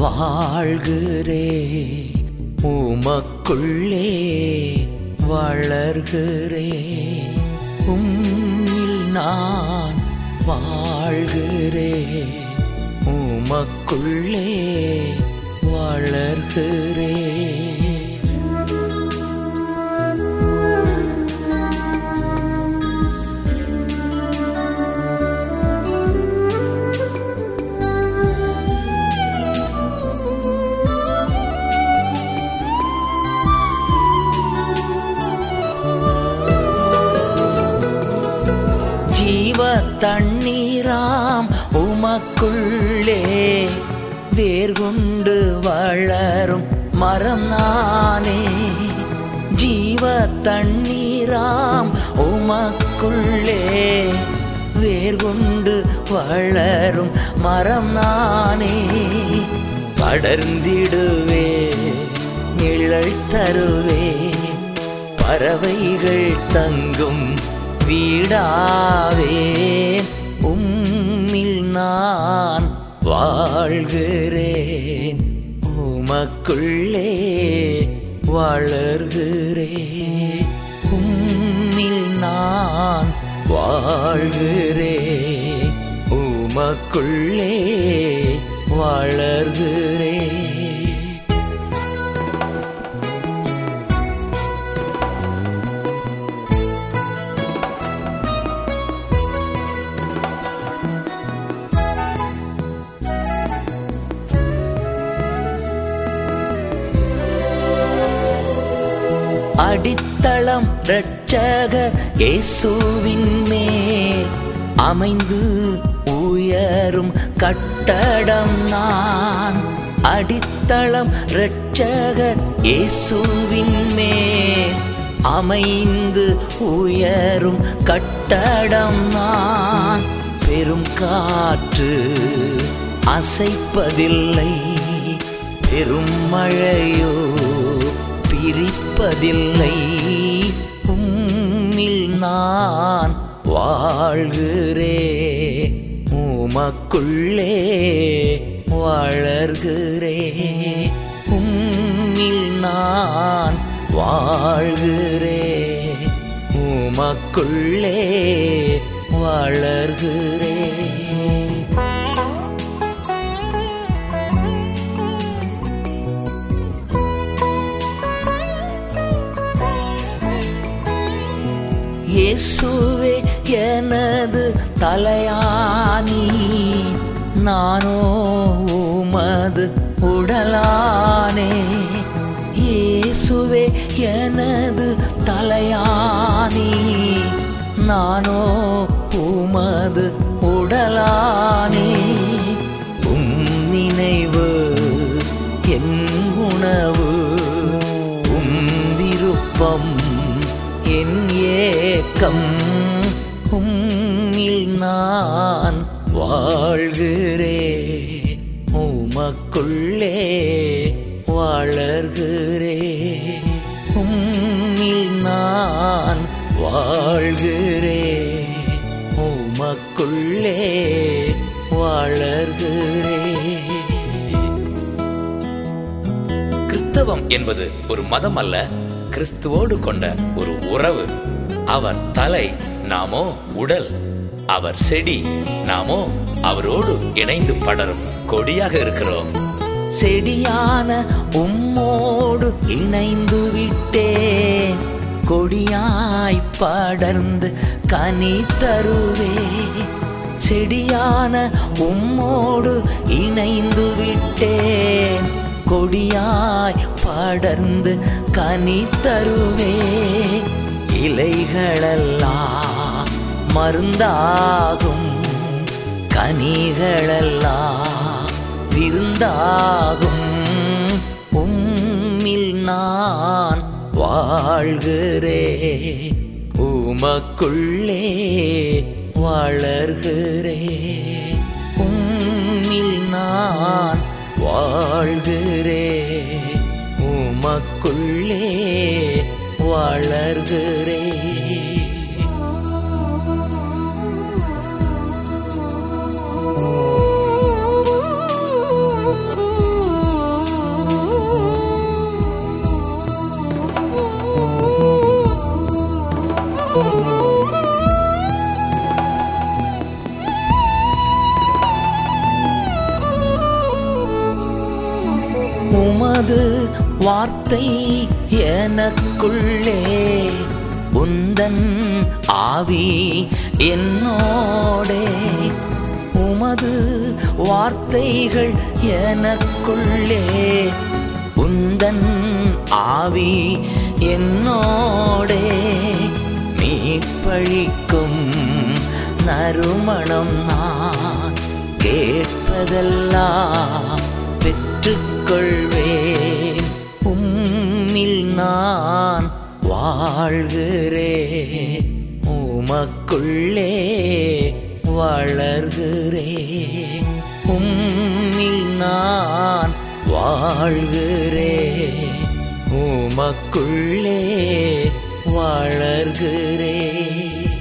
வாழ்கிறேன், உமக்குள்ளே வளர்கிறேன். உம்மில் நான் வாழ்கிறேன், உமக்குள்ளே வளர்கிறேன். ஜீவ தண்ணீராம் உமக்குள்ளே வேர்கொண்டு வளரும் மரம் நானே. ஜீவ தண்ணீராம் உமக்குள்ளே வேர்கொண்டு வளரும் மரம் நானே. படர்ந்திடுவே, நிழல் தருவே, பறவைகள் தங்கும் வீடாவே. உம்மில் நான் வாழ்கிறேன், உமக்குள்ளே வளர்கிறேன். உம்மில் நான் வாழ்கிறேன், உமக்குள்ளே வளர்கிறேன். அடித்தளம் இரட்சகர் இயேசுவின் மேல் அமைந்து உயரும் கட்டடம் நான். அடித்தளம் இரட்சகர் இயேசுவின் மேல் அமைந்து உயரும் கட்டடம் நான். பெரும் காற்று அசைப்பதில்லை, பெரும் மழையோ பிரிப்பதில்லை. உம்மில் நான் வாழ்கிறேன், உமக்குள்ளே வளர்கிறேன். உம்மில் நான் வாழ்கிறேன், உமக்குள்ளே வளர்கிறேன். இயேசுவே எனது தலையானி, நானோ உமது உடலானே. இயேசுவே எனது தலையானி, நானோ உமது உடலானே. உம் நினைவு என் உணவு, உம் விருப்பம் என் ஏக்கம். உம்மில் நான் வாழ்கிறேன், உமக்குள்ளே வளர்கிறேன். உம்மில் நான் வாழ்கிறேன், உமக்குள்ளே வளர்கிறேன். கிறிஸ்தவம் என்பது ஒரு மதம் அல்ல, கிறிஸ்துவோடு கொண்ட ஒரு உறவு. அவர் தலை, நாமோ உடல். அவர் செடி, நாமோ அவரோடு இணைந்து படரும் கொடியாக இருக்கிறோம். செடியான உம்மோடு இணைந்து விட்டேன், கொடியாய் படர்ந்து கனி தருவே. செடியான உம்மோடு இணைந்து விட்டேன், கொடியாய் படர்ந்து கனி தருவே. இலைகளெல்லாம் மருந்தாகும், கனிகளெல்லாம் விருந்தாகும். உம்மில் நான் வாழ்கிறேன், உமக்குள்ளே வளர்கிறேன். உம்மில் நான் வாழ்கிறேன், உமக்குள்ளே வளர்கிறேன். வார்த்தை எனக்குள்ளே, உந்தன் ஆவி என்னோடே. உமது வார்த்தைகள் எனக்குள்ளே, உந்தன் ஆவி என்னோடே. மீட்பளிக்கும் நறுமணம் நான் கேட்பதெல்லாம் பெற்றுக்கொள்வேன். உம்மில் நான் வாழ்கிறேன், உமக்குள்ளே வளர்கிறேன். உம்மில் நான் வாழ்கிறேன், உமக்குள்ளே வளர்கிறேன்.